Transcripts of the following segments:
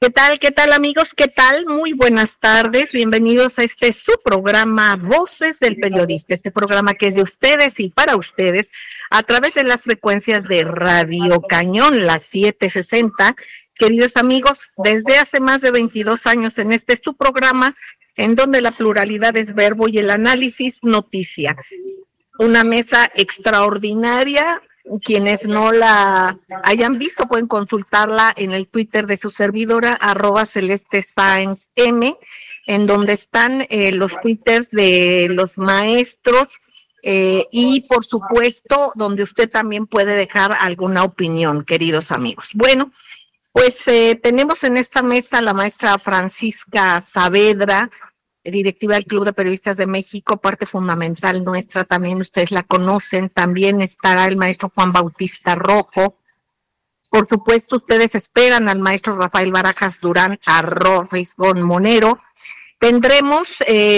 ¿Qué tal amigos? ¿Qué tal? Muy buenas tardes. Bienvenidos a su programa Voces del Periodista, este programa que es de ustedes y para ustedes a través de las frecuencias de Radio Cañón, las 760. Queridos amigos, desde hace más de 22 años en su programa, en donde la pluralidad es verbo y el análisis noticia. Una mesa extraordinaria. Quienes no la hayan visto pueden consultarla en el Twitter de su servidora, @CelesteSaenzM, en donde están los twitters de los maestros y por supuesto donde usted también puede dejar alguna opinión, queridos amigos. Bueno, pues tenemos en esta mesa a la maestra Francisca Saavedra, directiva del Club de Periodistas de México, parte fundamental nuestra, también ustedes la conocen. También estará el maestro Juan Bautista Rojo. Por supuesto, ustedes esperan al maestro Rafael Barajas Durán, @Fisgón Monero. Tendremos,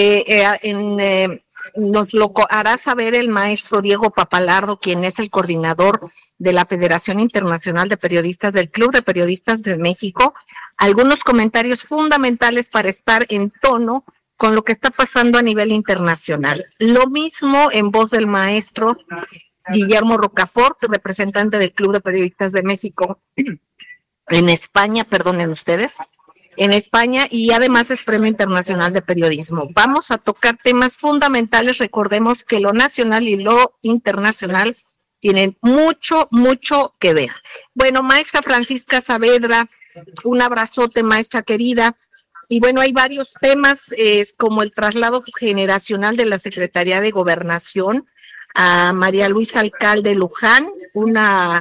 nos lo hará saber el maestro Diego Papalardo, quien es el coordinador de la Federación Internacional de Periodistas del Club de Periodistas de México, algunos comentarios fundamentales para estar en tono con lo que está pasando a nivel internacional. Lo mismo en voz del maestro Guillermo Rocafort, representante del Club de Periodistas de México en España, perdonen ustedes, en España, y además es Premio Internacional de Periodismo. Vamos a tocar temas fundamentales. Recordemos que lo nacional y lo internacional tienen mucho que ver. Bueno, maestra Francisca Saavedra, un abrazote, maestra querida. Y bueno, hay varios temas, como el traslado generacional de la Secretaría de Gobernación a María Luisa Alcalde Luján, una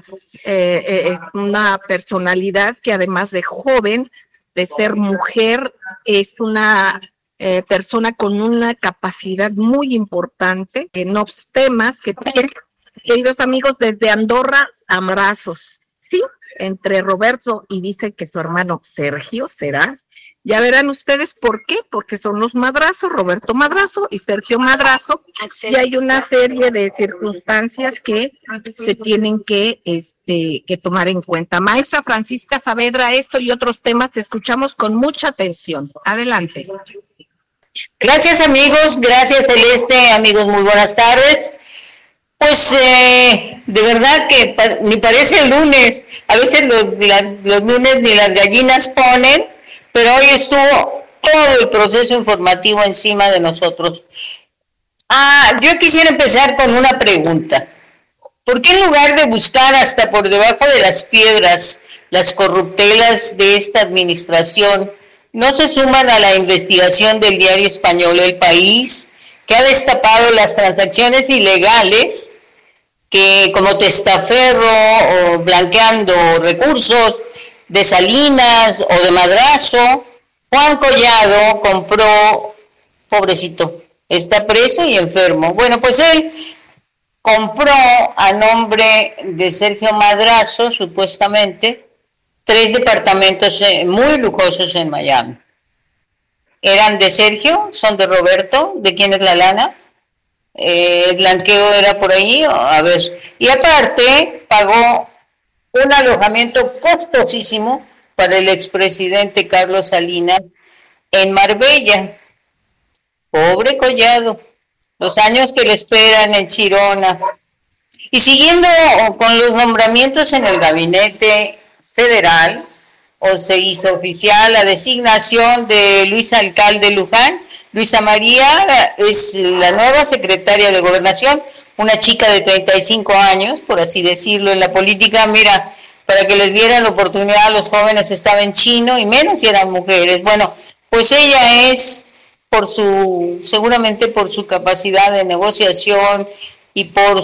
personalidad que además de joven, de ser mujer, es una persona con una capacidad muy importante, en otros temas que tiene. Queridos amigos, desde Andorra, abrazos, ¿sí? Entre Roberto y dice que su hermano Sergio será. Ya verán ustedes por qué, porque son los Madrazo, Roberto Madrazo y Sergio Madrazo, y hay una serie de circunstancias que se tienen que tomar en cuenta. Maestra Francisca Saavedra, esto y otros temas te escuchamos con mucha atención. Adelante. Gracias amigos, gracias Celeste, amigos, muy buenas tardes. Pues de verdad que ni parece lunes, a veces los lunes ni las gallinas ponen, pero hoy estuvo todo el proceso informativo encima de nosotros. Yo quisiera empezar con una pregunta. ¿Por qué en lugar de buscar hasta por debajo de las piedras las corruptelas de esta administración, no se suman a la investigación del diario español El País, que ha destapado las transacciones ilegales que como testaferro o blanqueando recursos de Salinas o de Madrazo, Juan Collado compró, pobrecito, está preso y enfermo? Bueno, pues él compró a nombre de Sergio Madrazo, supuestamente, 3 departamentos muy lujosos en Miami. ¿Eran de Sergio? ¿Son de Roberto? ¿De quién es la lana? ¿El blanqueo era por ahí? A ver. Y aparte, pagó un alojamiento costosísimo para el expresidente Carlos Salinas en Marbella. Pobre Collado, los años que le esperan en Chirona. Y siguiendo con los nombramientos en el gabinete federal, o se hizo oficial la designación de Luisa Alcalde Luján. Luisa María es la nueva secretaria de Gobernación, una chica de 35 años, por así decirlo, en la política. Mira, para que les dieran la oportunidad a los jóvenes estaba en chino, y menos si eran mujeres. Bueno, pues ella es, seguramente por su capacidad de negociación y por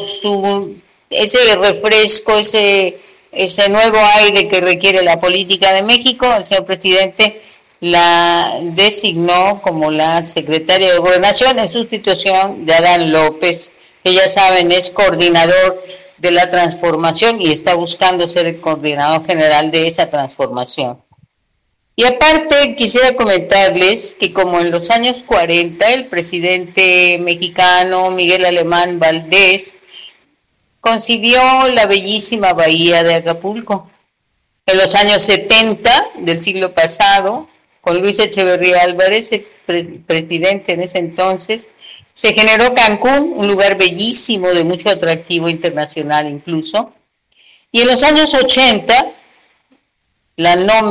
ese refresco, ese nuevo aire que requiere la política de México, el señor presidente la designó como la secretaria de Gobernación en sustitución de Adán López, que ya saben es coordinador de la transformación y está buscando ser el coordinador general de esa transformación. Y aparte quisiera comentarles que como en los años 40 el presidente mexicano Miguel Alemán Valdés concibió la bellísima bahía de Acapulco. En los años 70 del siglo pasado, con Luis Echeverría Álvarez, presidente en ese entonces, se generó Cancún, un lugar bellísimo de mucho atractivo internacional incluso. Y en los años 80, las no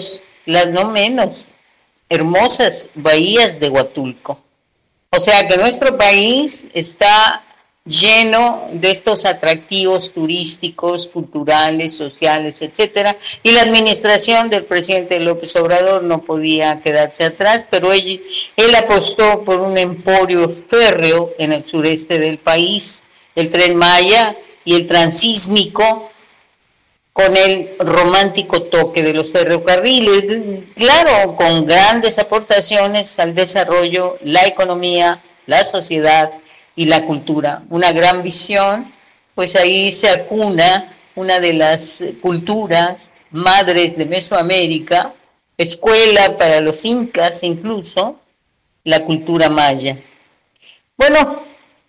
menos hermosas bahías de Huatulco. O sea que nuestro país está lleno de estos atractivos turísticos, culturales, sociales, etcétera, y la administración del presidente López Obrador no podía quedarse atrás, pero él apostó por un emporio férreo en el sureste del país, el Tren Maya y el transísmico, con el romántico toque de los ferrocarriles, claro, con grandes aportaciones al desarrollo, la economía, la sociedad y la cultura. Una gran visión, pues ahí se acuna una de las culturas madres de Mesoamérica, escuela para los incas incluso, la cultura maya. Bueno,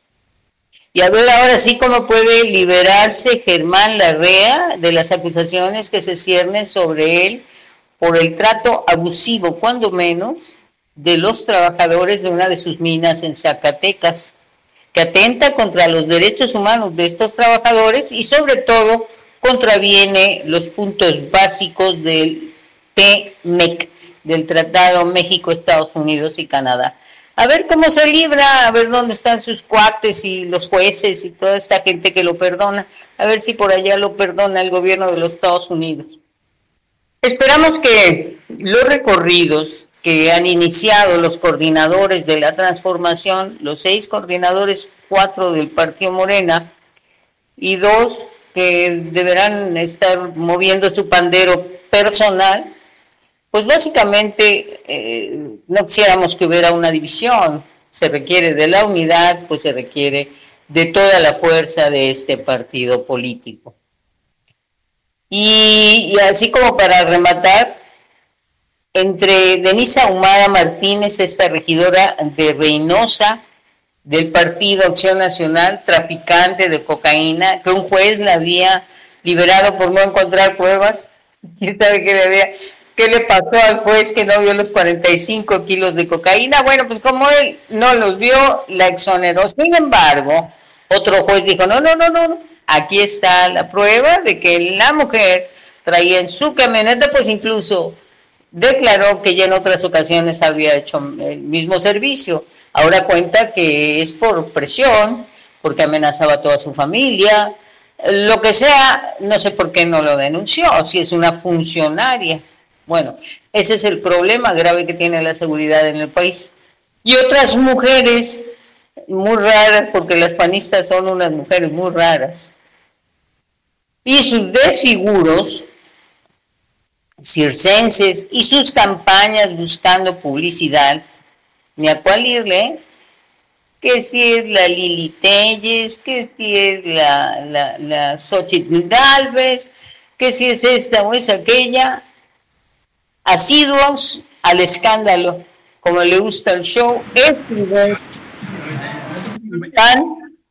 y a ver ahora sí cómo puede liberarse Germán Larrea de las acusaciones que se ciernen sobre él por el trato abusivo, cuando menos, de los trabajadores de una de sus minas en Zacatecas, que atenta contra los derechos humanos de estos trabajadores y sobre todo contraviene los puntos básicos del TMEC, del Tratado México, Estados Unidos y Canadá. A ver cómo se libra, a ver dónde están sus cuates y los jueces y toda esta gente que lo perdona, a ver si por allá lo perdona el gobierno de los Estados Unidos. Esperamos que los recorridos que han iniciado los coordinadores de la transformación, los 6 coordinadores, 4 del Partido Morena y 2 que deberán estar moviendo su pandero personal, pues básicamente no quisiéramos que hubiera una división. Se requiere de la unidad, pues se requiere de toda la fuerza de este partido político. Y así como para rematar, entre Denise Ahumada Martínez, esta regidora de Reynosa del Partido Acción Nacional, traficante de cocaína, que un juez la había liberado por no encontrar pruebas, ¿quién sabe qué le pasó al juez que no vio los 45 kilos de cocaína? Bueno, pues como él no los vio, la exoneró. Sin embargo, otro juez dijo, no, aquí está la prueba de que la mujer traía en su camioneta, pues incluso declaró que ya en otras ocasiones había hecho el mismo servicio. Ahora cuenta que es por presión, porque amenazaba a toda su familia, lo que sea, no sé por qué no lo denunció, si es una funcionaria. Bueno, ese es el problema grave que tiene la seguridad en el país. Y otras mujeres muy raras, porque las panistas son unas mujeres muy raras, y sus desfiguros circenses y sus campañas buscando publicidad, ni a cuál irle, que si es la Lili Telles, que si es la Xochitl Gálvez, que si es esta o es aquella, asiduos al escándalo, como le gusta el show, están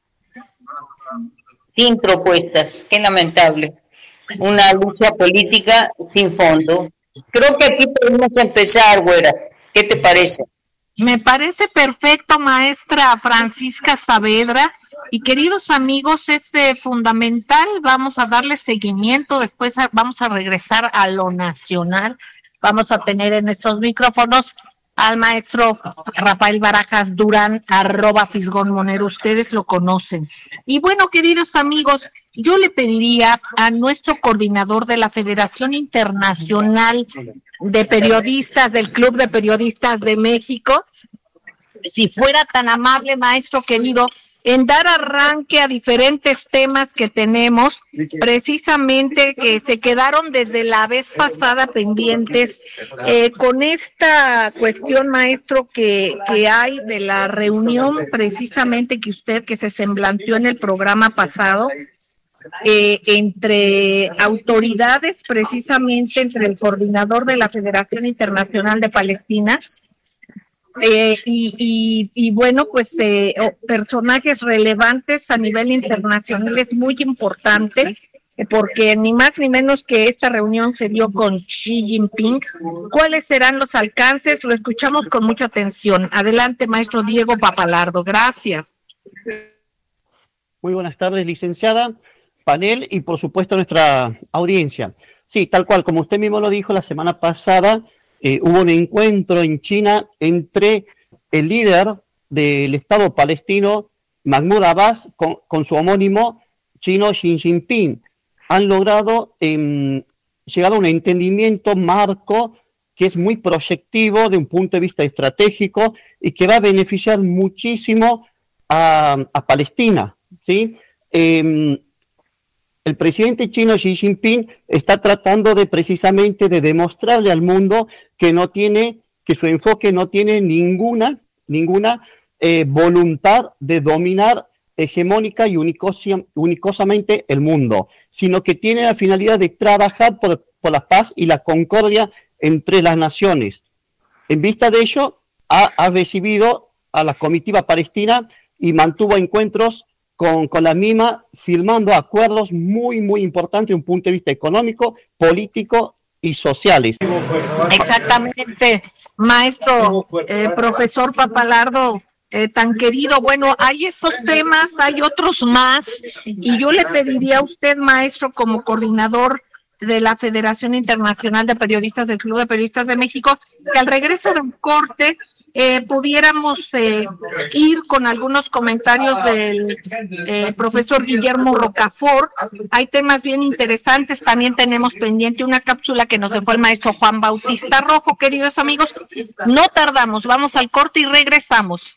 sin propuestas. Qué lamentable. Una lucha política sin fondo. Creo que aquí podemos empezar, güera. ¿Qué te parece? Me parece perfecto, maestra Francisca Saavedra. Y queridos amigos, es fundamental, vamos a darle seguimiento, después vamos a regresar a lo nacional. Vamos a tener en estos micrófonos al maestro Rafael Barajas Durán, @Fisgón-Monero, ustedes lo conocen. Y bueno, queridos amigos, yo le pediría a nuestro coordinador de la Federación Internacional de Periodistas, del Club de Periodistas de México, si fuera tan amable, maestro querido, en dar arranque a diferentes temas que tenemos, precisamente que se quedaron desde la vez pasada pendientes, con esta cuestión, maestro, que hay de la reunión precisamente que se semblanteó en el programa pasado, entre autoridades, precisamente entre el coordinador de la Federación Internacional de Palestina, y bueno, pues personajes relevantes a nivel internacional, es muy importante porque ni más ni menos que esta reunión se dio con Xi Jinping. ¿Cuáles serán los alcances? Lo escuchamos con mucha atención. Adelante, maestro Diego Papalardo. Gracias. Muy buenas tardes, licenciada, panel y por supuesto nuestra audiencia. Sí, tal cual, como usted mismo lo dijo, la semana pasada hubo un encuentro en China entre el líder del Estado palestino, Mahmoud Abbas, con su homónimo chino Xi Jinping. Han logrado llegar a un entendimiento marco que es muy proyectivo de un punto de vista estratégico y que va a beneficiar muchísimo a Palestina, ¿sí? El presidente chino Xi Jinping está tratando precisamente de demostrarle al mundo que su enfoque no tiene ninguna voluntad de dominar hegemónica y unicosamente el mundo, sino que tiene la finalidad de trabajar por la paz y la concordia entre las naciones. En vista de ello, ha recibido a la comitiva palestina y mantuvo encuentros con la misma, firmando acuerdos muy, muy importantes desde un punto de vista económico, político y sociales. Exactamente, maestro, profesor Papalardo, tan querido. Bueno, hay esos temas, hay otros más, y yo le pediría a usted, maestro, como coordinador de la Federación Internacional de Periodistas del Club de Periodistas de México, que al regreso del corte pudiéramos ir con algunos comentarios del profesor Guillermo Rocafort. Hay temas bien interesantes. También tenemos pendiente una cápsula que nos dejó el maestro Juan Bautista Rojo. Queridos amigos, no tardamos, vamos al corte y regresamos.